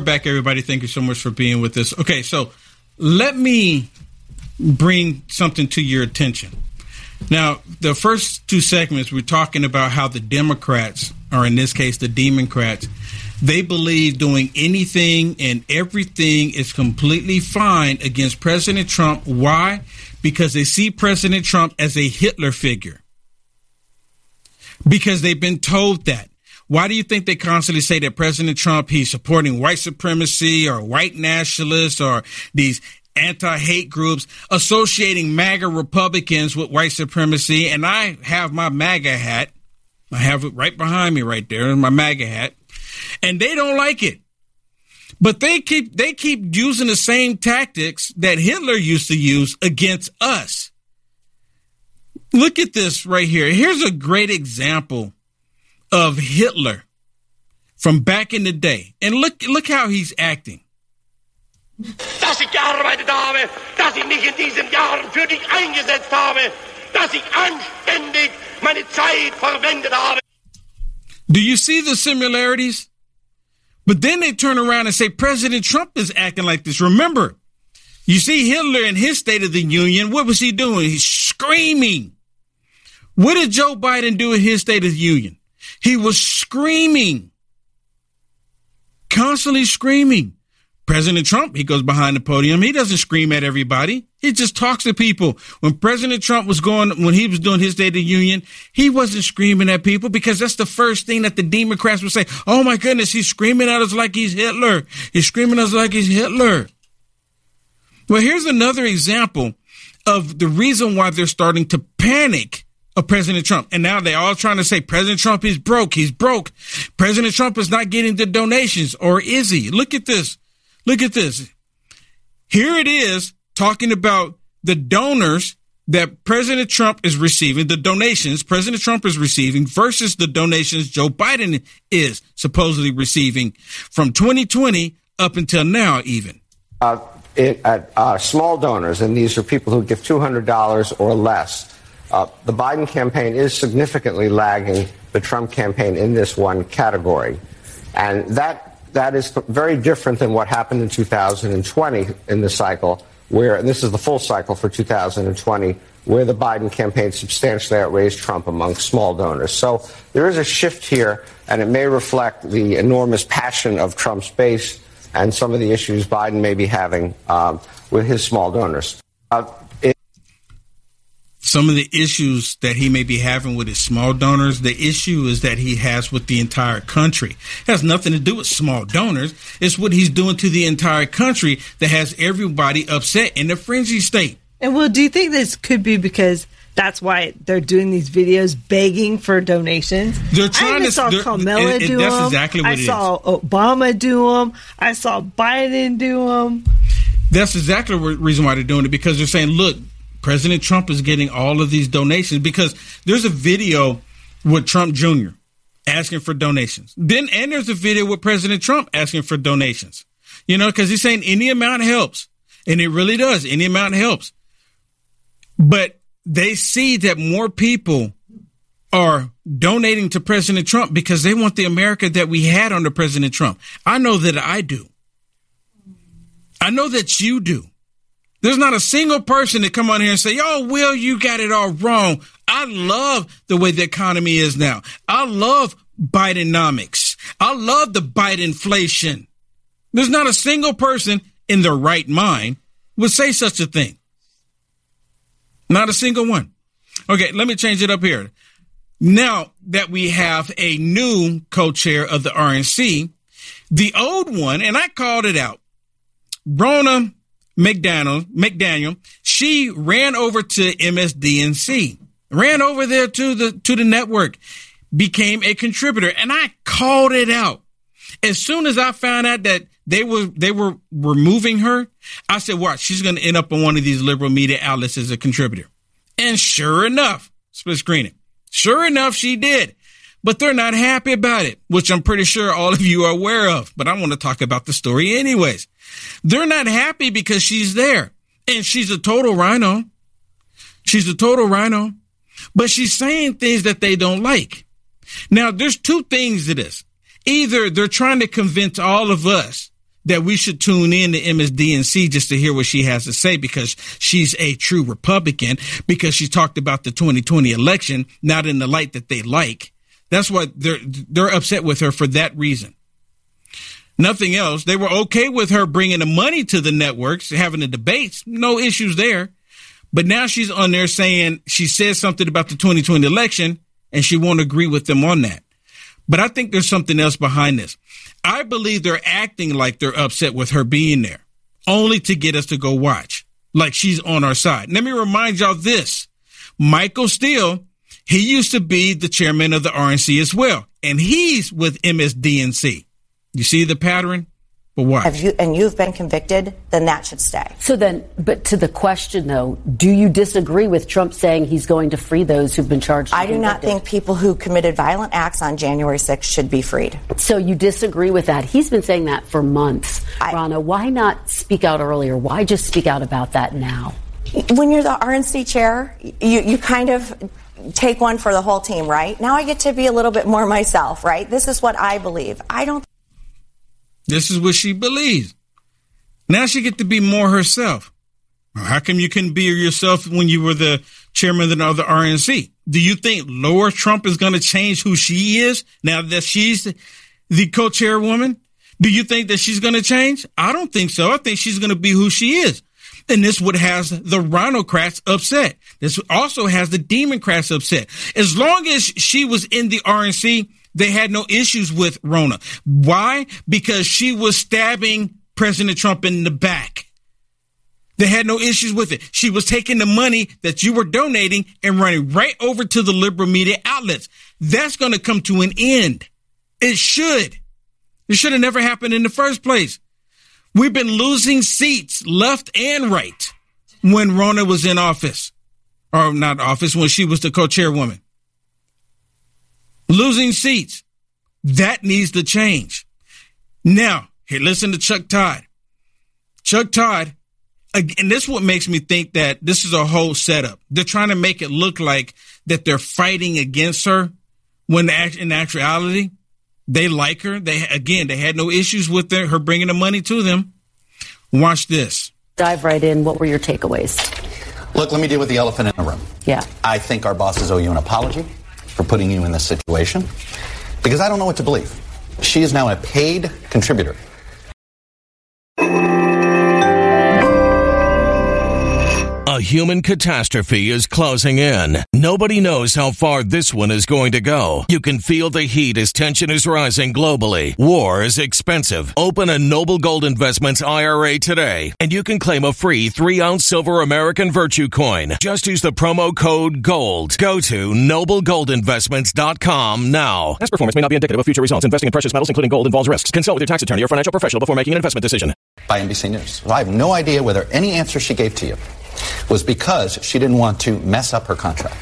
back, everybody. Thank you so much for being with us. Okay, so let me bring something to your attention. Now, the first two segments, we're talking about how the Democrats, or in this case, the Democrats, they believe doing anything and everything is completely fine against President Trump. Why? Because they see President Trump as a Hitler figure. Because they've been told that. Why do you think they constantly say that President Trump, he's supporting white supremacy or white nationalists or these anti-hate groups associating MAGA Republicans with white supremacy? And I have my MAGA hat. I have it right behind me right there, my MAGA hat. And they don't like it. But they keep using the same tactics that Hitler used to use against us. Look at this right here. Here's a great example of Hitler from back in the day. And look how he's acting. Dass ich gearbeitet habe, dass ich mich in diesem Jahr für dich eingesetzt habe, dass ich anständig meine Zeit verwendet habe. Do you see the similarities? But then they turn around and say President Trump is acting like this. Remember, you see Hitler in his State of the Union. What was he doing? He's screaming. What did Joe Biden do in his State of the Union? He was screaming, constantly screaming. President Trump, he goes behind the podium. He doesn't scream at everybody. He just talks to people. When President Trump when he was doing his State of the Union, he wasn't screaming at people because that's the first thing that the Democrats would say. Oh, my goodness, he's screaming at us like he's Hitler. He's screaming at us like he's Hitler. Well, here's another example of the reason why they're starting to panic of President Trump. And now they're all trying to say President Trump is broke. He's broke. President Trump is not getting the donations. Or is he? Look at this. Look at this. Here it is talking about the donors that President Trump is receiving, the donations President Trump is receiving versus the donations Joe Biden is supposedly receiving from 2020 up until now even. Small donors, and these are people who give $200 or less. The Biden campaign is significantly lagging the Trump campaign in this one category. And that is very different than what happened in 2020 in the cycle, and this is the full cycle for 2020, where the Biden campaign substantially outraised Trump among small donors. So there is a shift here, and it may reflect the enormous passion of Trump's base and some of the issues Biden may be having with his small donors. Some of the issues that he may be having with his small donors, the issue is that he has with the entire country. It has nothing to do with small donors. It's what he's doing to the entire country that has everybody upset in a frenzy state. And well, do you think this could be because that's why they're doing these videos begging for donations? They're trying I saw Kamala do them. That's exactly what I saw Obama do them. I saw Biden do them. That's exactly the reason why they're doing it, because they're saying, look, President Trump is getting all of these donations, because there's a video with Trump Jr. asking for donations. And there's a video with President Trump asking for donations, because he's saying any amount helps. And it really does. Any amount helps. But they see that more people are donating to President Trump because they want the America that we had under President Trump. I know that I do. I know that you do. There's not a single person that come on here and say, oh, Will, you got it all wrong. I love the way the economy is now. I love Bidenomics. I love the Bidenflation. There's not a single person in their right mind would say such a thing. Not a single one. Okay, let me change it up here. Now that we have a new co-chair of the RNC, the old one, and I called it out, Ronna McDaniel, she ran over to MSDNC, ran over there to the network, became a contributor, and I called it out. As soon as I found out that they were removing her, I said, watch, she's going to end up on one of these liberal media outlets as a contributor. And sure enough, split screening. Sure enough, she did. But they're not happy about it, which I'm pretty sure all of you are aware of. But I want to talk about the story anyways. They're not happy because she's there. And she's a total rhino. She's a total rhino. But she's saying things that they don't like. Now, there's two things to this. Either they're trying to convince all of us that we should tune in to MSDNC just to hear what she has to say, because she's a true Republican, because she talked about the 2020 election, not in the light that they like. That's why they're upset with her for that reason. Nothing else. They were okay with her bringing the money to the networks, having the debates. No issues there. But now she's on there saying she says something about the 2020 election and she won't agree with them on that. But I think there's something else behind this. I believe they're acting like they're upset with her being there, only to get us to go watch, like she's on our side. Let me remind y'all this. Michael Steele, he used to be the chairman of the RNC as well, and he's with MSDNC. You see the pattern? But why? You've been convicted, then that should stay. So then, but to the question, though, do you disagree with Trump saying he's going to free those who've been charged? I do not think people who committed violent acts on January 6th should be freed. So you disagree with that? He's been saying that for months. Rana, why not speak out earlier? Why just speak out about that now? When you're the RNC chair, you kind of take one for the whole team, right? Now I get to be a little bit more myself, right? This is what I believe. This is what she believes. Now she get to be more herself. How come you couldn't be yourself when you were the chairman of the RNC? Do you think Laura Trump is going to change who she is now that she's the co-chairwoman? Do you think that she's going to change? I don't think so. I think she's going to be who she is. And this would has the Rhinocrats upset. This also has the Democrats upset. As long as she was in the RNC, they had no issues with Rona. Why? Because she was stabbing President Trump in the back. They had no issues with it. She was taking the money that you were donating and running right over to the liberal media outlets. That's going to come to an end. It should. It should have never happened in the first place. We've been losing seats left and right when Rona was in office. Or not office, when she was the co-chairwoman. Losing seats. That needs to change. Now, here, listen to Chuck Todd. Chuck Todd, and this is what makes me think that this is a whole setup. They're trying to make it look like that they're fighting against her when in actuality, they like her. They had no issues with her bringing the money to them. Watch this. Dive right in. What were your takeaways? Look, let me deal with the elephant in the room. Yeah. I think our bosses owe you an apology for putting you in this situation, because I don't know what to believe. She is now a paid contributor. A human catastrophe is closing in. Nobody knows how far this one is going to go. You can feel the heat as tension is rising globally. War is expensive. Open a Noble Gold Investments IRA today, and you can claim a free 3-ounce silver American Virtue coin. Just use the promo code GOLD. Go to noblegoldinvestments.com now. Past performance may not be indicative of future results. Investing in precious metals, including gold, involves risks. Consult with your tax attorney or financial professional before making an investment decision. By NBC News. So I have no idea whether any answer she gave to you was because she didn't want to mess up her contract.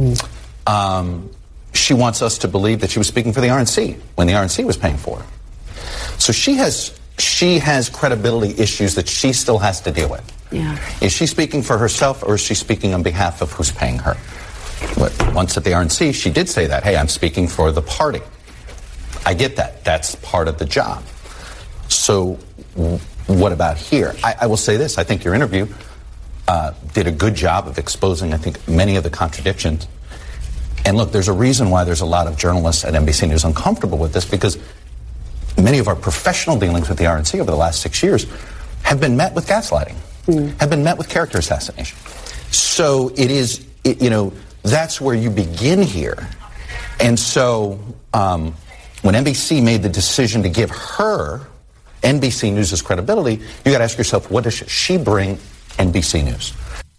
She wants us to believe that she was speaking for the RNC when the RNC was paying for her. So she has credibility issues that she still has to deal with. Yeah. Is she speaking for herself, or is she speaking on behalf of who's paying her? Once at the RNC, she did say that, hey, I'm speaking for the party. I get that. That's part of the job. So what about here? I will say this. I think your interview did a good job of exposing, I think, many of the contradictions. And look, there's a reason why there's a lot of journalists at NBC News uncomfortable with this, because many of our professional dealings with the RNC over the last 6 years have been met with gaslighting, have been met with character assassination. So it is, that's where you begin here. And so when NBC made the decision to give her NBC News' credibility, you got to ask yourself, what does she bring NBC News?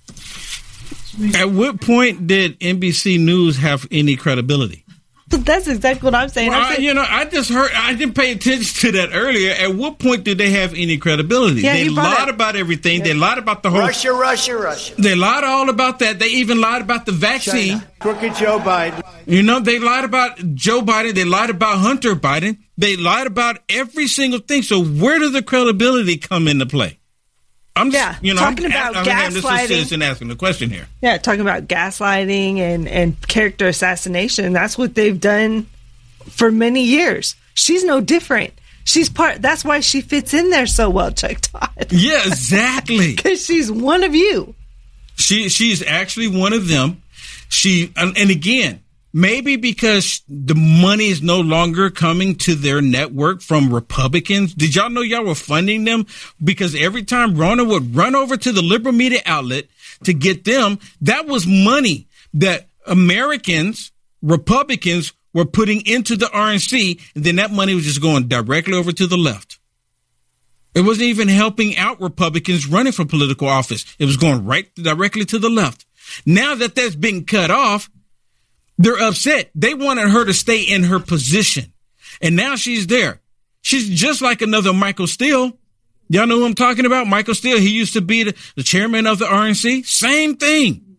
At what point did NBC News have any credibility? That's exactly what I'm saying. Well, I didn't pay attention to that earlier. At what point did they have any credibility? Yeah, they lied about everything. Yeah. They lied about the whole... Russia. They lied all about that. They even lied about the vaccine. China. Crooked Joe Biden. They lied about Joe Biden. They lied about Hunter Biden. They lied about every single thing. So where does the credibility come into play? I'm just, talking about gaslighting. This is a citizen asking the question here. Yeah, talking about gaslighting and character assassination. That's what they've done for many years. She's no different. That's why she fits in there so well, Chuck Todd. Yeah, exactly. Because she's one of you. She's actually one of them. And again, maybe because the money is no longer coming to their network from Republicans. Did y'all know y'all were funding them? Because every time Ronna would run over to the liberal media outlet to get them, that was money that Republicans were putting into the RNC, and then that money was just going directly over to the left. It wasn't even helping out Republicans running for political office. It was going right directly to the left. Now that that's been cut off, they're upset. They wanted her to stay in her position. And now she's there. She's just like another Michael Steele. Y'all know who I'm talking about? Michael Steele. He used to be the chairman of the RNC. Same thing.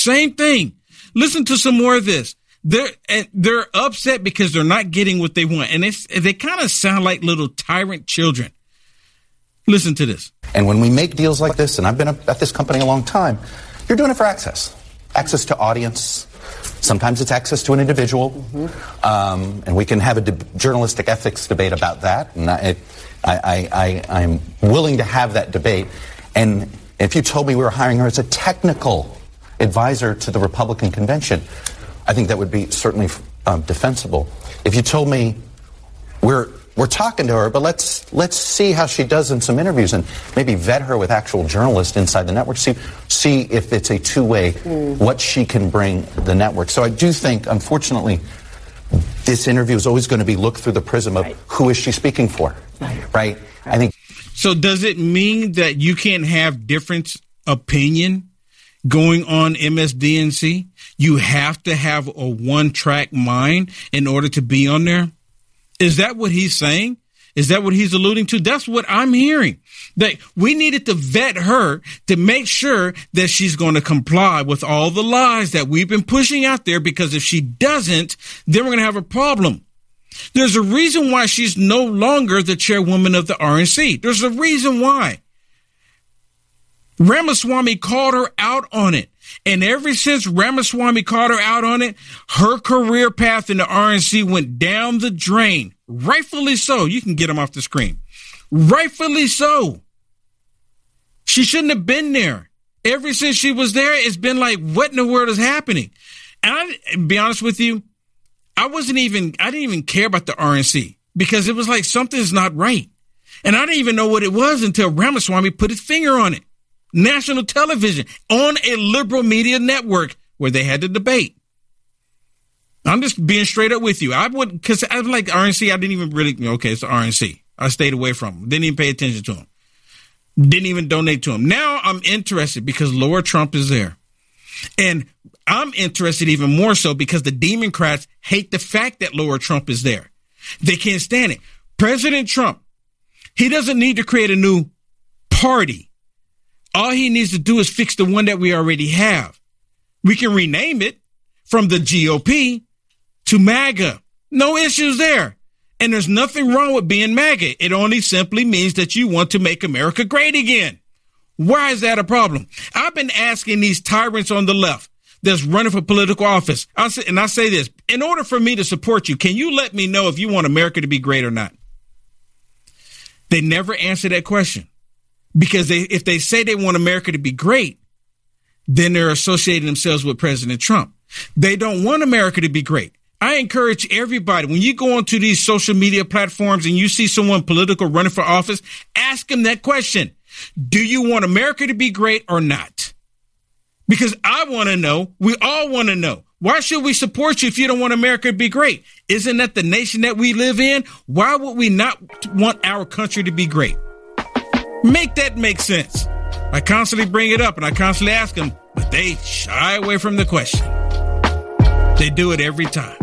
Listen to some more of this. They're upset because they're not getting what they want. And they kind of sound like little tyrant children. Listen to this. And when we make deals like this, and I've been at this company a long time, you're doing it for access to audience. Sometimes it's access to an individual, and we can have a journalistic ethics debate about that. And I'm willing to have that debate. And if you told me we were hiring her as a technical advisor to the Republican convention, I think that would be certainly defensible. If you told me we're talking to her, but let's see how she does in some interviews and maybe vet her with actual journalists inside the network, see if it's a two-way, what she can bring the network. So I do think, unfortunately, this interview is always going to be looked through the prism of who is she speaking for, right? I think. So does it mean that you can't have different opinion going on MSDNC? You have to have a one-track mind in order to be on there? Is that what he's saying? Is that what he's alluding to? That's what I'm hearing. That we needed to vet her to make sure that she's going to comply with all the lies that we've been pushing out there, because if she doesn't, then we're going to have a problem. There's a reason why she's no longer the chairwoman of the RNC. There's a reason why. Ramaswamy called her out on it. And ever since Ramaswamy called her out on it, her career path in the RNC went down the drain. Rightfully so. You can get them off the screen. Rightfully so. She shouldn't have been there. Ever since she was there, it's been like, what in the world is happening? And I'll be honest with you, I didn't even care about the RNC because it was like something's not right. And I didn't even know what it was until Ramaswamy put his finger on it. National television on a liberal media network where they had the debate. I'm just being straight up with you. Because I like RNC. I didn't even really, it's the RNC. I stayed away from them. Didn't even pay attention to them. Didn't even donate to them. Now I'm interested because Laura Trump is there. And I'm interested even more so because the Democrats hate the fact that Laura Trump is there. They can't stand it. President Trump, he doesn't need to create a new party. All he needs to do is fix the one that we already have. We can rename it from the GOP to MAGA. No issues there. And there's nothing wrong with being MAGA. It only simply means that you want to make America great again. Why is that a problem? I've been asking these tyrants on the left that's running for political office. I say this, in order for me to support you, can you let me know if you want America to be great or not? They never answer that question. Because if they say they want America to be great, then they're associating themselves with President Trump. They don't want America to be great. I encourage everybody, when you go onto these social media platforms and you see someone political running for office, ask them that question. Do you want America to be great or not? Because I want to know. We all want to know. Why should we support you if you don't want America to be great? Isn't that the nation that we live in? Why would we not want our country to be great? Make that make sense. I constantly bring it up and I constantly ask them, but they shy away from the question. They do it every time.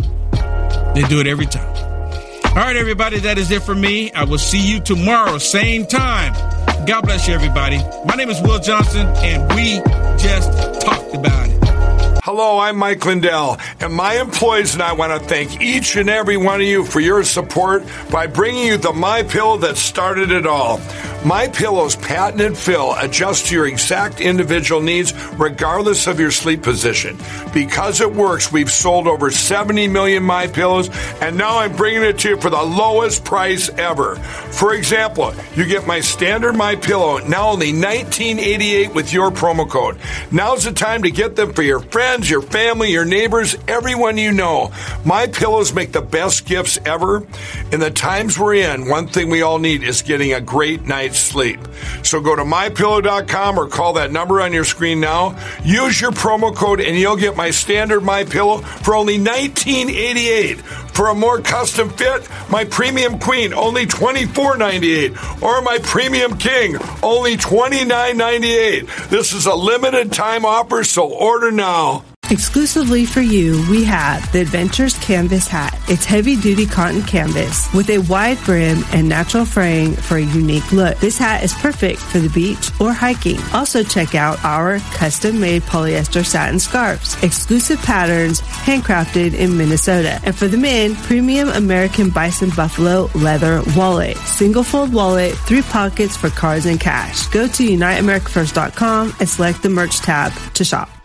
All right, everybody, that is it for me. I will see you tomorrow, same time. God bless you, everybody. My name is Will Johnson, and we just talked about it. Hello, I'm Mike Lindell, and my employees and I want to thank each and every one of you for your support by bringing you the MyPillow that started it all. MyPillow's patented fill adjusts to your exact individual needs regardless of your sleep position. Because it works, we've sold over 70 million MyPillows, and now I'm bringing it to you for the lowest price ever. For example, you get my standard MyPillow, now only $19.88 with your promo code. Now's the time to get them for your friends, your family, your neighbors, everyone you know. MyPillows make the best gifts ever. In the times we're in, one thing we all need is getting a great night's sleep. So go to MyPillow.com or call that number on your screen now. Use your promo code and you'll get my standard MyPillow for only $19.88. For a more custom fit, my Premium Queen, only $24.98. Or my Premium King, only $29.98. This is a limited time offer, so order now. Exclusively for you, we have the Adventures Canvas Hat. It's heavy-duty cotton canvas with a wide brim and natural fraying for a unique look. This hat is perfect for the beach or hiking. Also check out our custom-made polyester satin scarves. Exclusive patterns, handcrafted in Minnesota. And for the men, premium American Bison Buffalo leather wallet. Single-fold wallet, 3 pockets for cards and cash. Go to UniteAmericaFirst.com and select the merch tab to shop.